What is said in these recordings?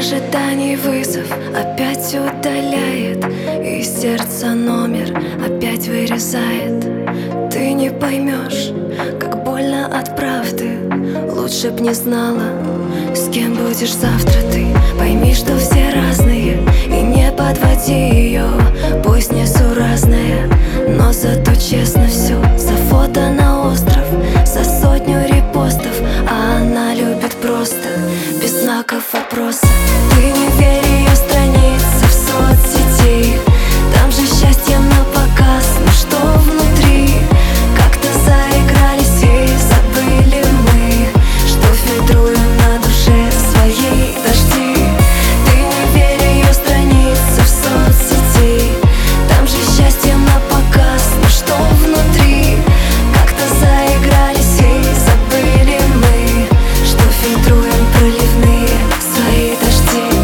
ожиданий вызов опять удаляет, и сердце номер опять вырезает. Ты не поймешь, как больно от правды. Лучше б не знала, с кем будешь завтра ты. Пойми, что все разные, и не подводи ее. Пусть несуразная, но зато честно все. За фото на остров, за 100 репостов, а она любит просто, без знаков вопроса. Ты не верь ее странице в соцсети, там же счастье напоказ, но что внутри? Как-то заигрались и забыли мы, что фильтруем на душе своей дожди. Ты не верь ее странице в соцсети, там же счастье напоказ, но что внутри? Как-то заигрались и забыли мы, что фильтруем проливные свои дожди.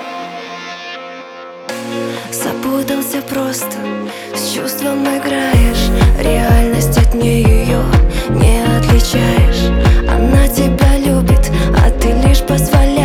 Запутался просто, с чувством играешь, реальность от нее не отличаешь. Она тебя любит, а ты лишь позволяешь.